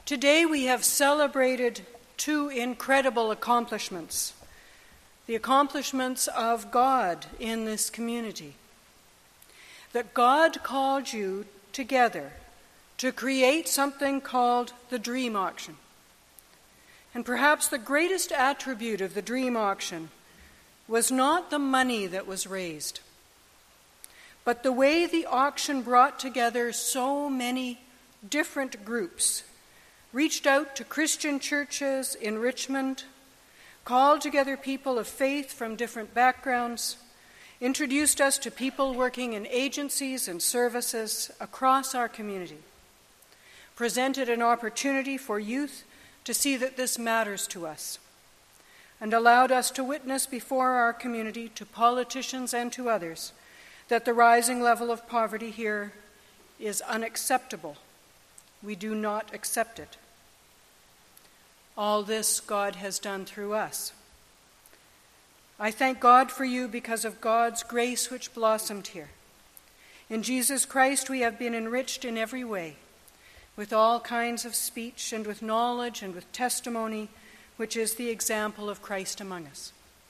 Today we have celebrated two incredible accomplishments, the accomplishments of God in this community. That God called you together to create something called the Dream Auction. And perhaps the greatest attribute of the Dream Auction was not the money that was raised, but the way the auction brought together so many different groups, reached out to Christian churches in Richmond, called together people of faith from different backgrounds, introduced us to people working in agencies and services across our community, presented an opportunity for youth to see that this matters to us, and allowed us to witness before our community, to politicians and to others, that the rising level of poverty here is unacceptable. We do not accept it. All this God has done through us. I thank God for you because of God's grace which blossomed here. In Jesus Christ we have been enriched in every way, with all kinds of speech and with knowledge and with testimony, which is the example of Christ among us.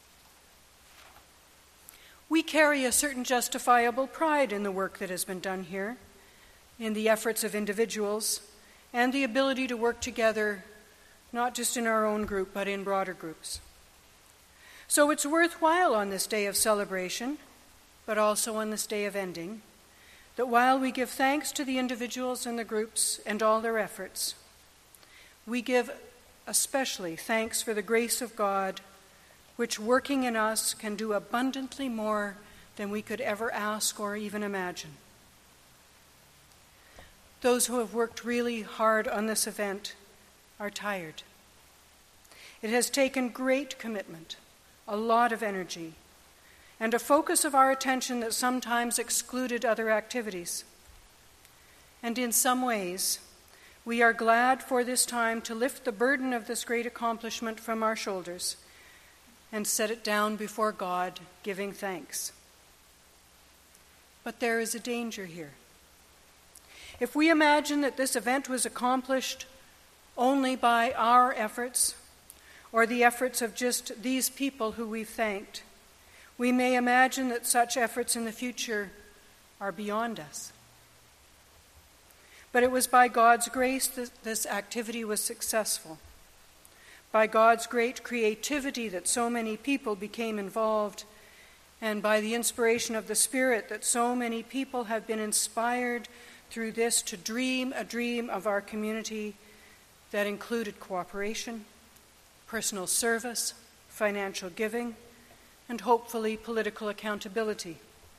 We carry a certain justifiable pride in the work that has been done here, in the efforts of individuals, and the ability to work together, not just in our own group, but in broader groups. So it's worthwhile on this day of celebration, but also on this day of ending, that while we give thanks to the individuals and the groups and all their efforts, we give especially thanks for the grace of God, which working in us can do abundantly more than we could ever ask or even imagine. Those who have worked really hard on this event are tired. It has taken great commitment, a lot of energy, and a focus of our attention that sometimes excluded other activities. And in some ways, we are glad for this time to lift the burden of this great accomplishment from our shoulders and set it down before God, giving thanks. But there is a danger here. If we imagine that this event was accomplished only by our efforts, or the efforts of just these people who we've thanked, we may imagine that such efforts in the future are beyond us. But it was by God's grace that this activity was successful. By God's great creativity that so many people became involved, and by the inspiration of the Spirit that so many people have been inspired through this to dream a dream of our community that included cooperation, personal service, financial giving, and hopefully political accountability.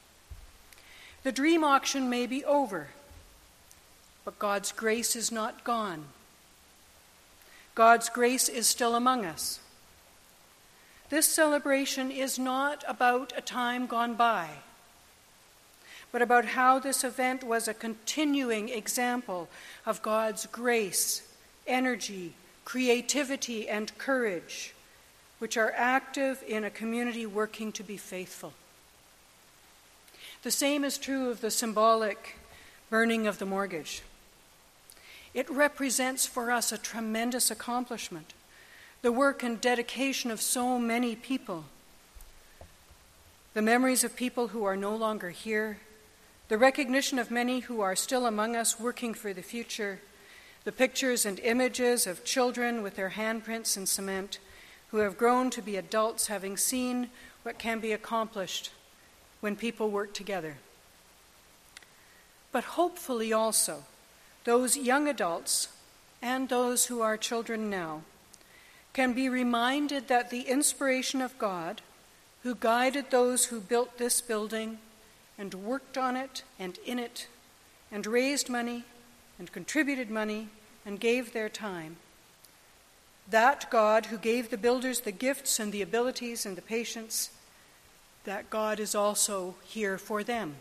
The Dream Auction may be over, but God's grace is not gone. God's grace is still among us. This celebration is not about a time gone by, but about how this event was a continuing example of God's grace, energy, creativity, and courage, which are active in a community working to be faithful. The same is true of the symbolic burning of the mortgage. It represents for us a tremendous accomplishment, the work and dedication of so many people, the memories of people who are no longer here, the recognition of many who are still among us working for the future, the pictures and images of children with their handprints in cement who have grown to be adults, having seen what can be accomplished when people work together. But hopefully also, those young adults and those who are children now can be reminded that the inspiration of God, who guided those who built this building and worked on it and in it and raised money and contributed money and gave their time, that God who gave the builders the gifts and the abilities and the patience, that God is also here for them.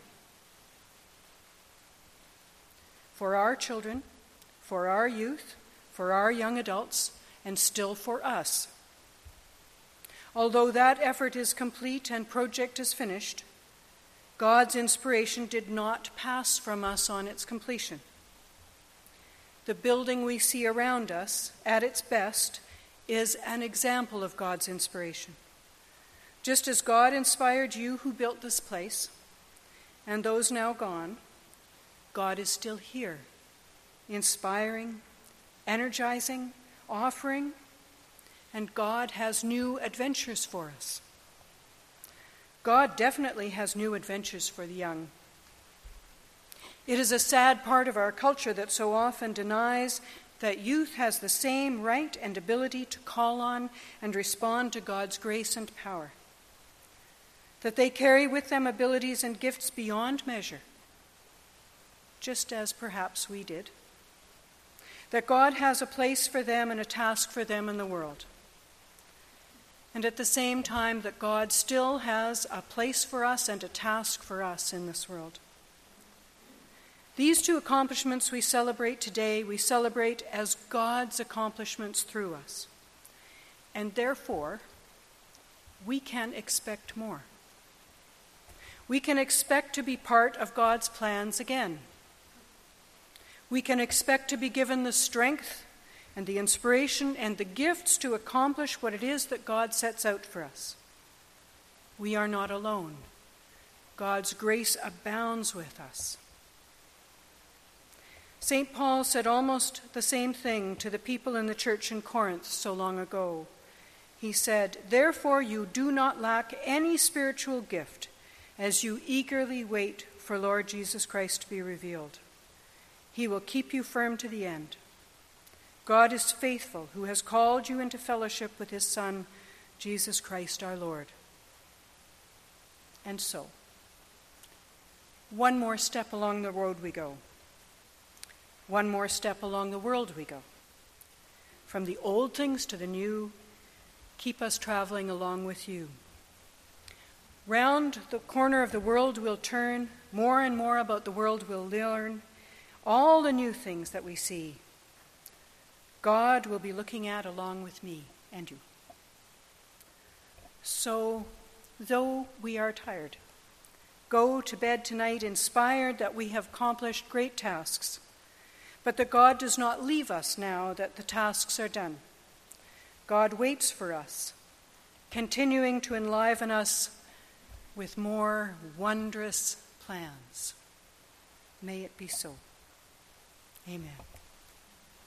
For our children, for our youth, for our young adults, and still for us. Although that effort is complete and project is finished, God's inspiration did not pass from us on its completion. The building we see around us, at its best, is an example of God's inspiration. Just as God inspired you who built this place, and those now gone, God is still here, inspiring, energizing, offering, and God has new adventures for us. God definitely has new adventures for the young. It is a sad part of our culture that so often denies that youth has the same right and ability to call on and respond to God's grace and power, that they carry with them abilities and gifts beyond measure, just as perhaps we did, that God has a place for them and a task for them in the world, and at the same time that God still has a place for us and a task for us in this world. These two accomplishments we celebrate today, we celebrate as God's accomplishments through us. And therefore, we can expect more. We can expect to be part of God's plans again. We can expect to be given the strength and the inspiration and the gifts to accomplish what it is that God sets out for us. We are not alone. God's grace abounds with us. St. Paul said almost the same thing to the people in the church in Corinth so long ago. He said, "Therefore you do not lack any spiritual gift as you eagerly wait for Lord Jesus Christ to be revealed. He will keep you firm to the end. God is faithful, who has called you into fellowship with his Son, Jesus Christ our Lord." And so, one more step along the road we go. One more step along the world we go. From the old things to the new, keep us traveling along with you. Round the corner of the world we'll turn, more and more about the world we'll learn, all the new things that we see, God will be looking at along with me and you. So, though we are tired, go to bed tonight inspired that we have accomplished great tasks, but that God does not leave us now that the tasks are done. God waits for us, continuing to enliven us with more wondrous plans. May it be so. Amen.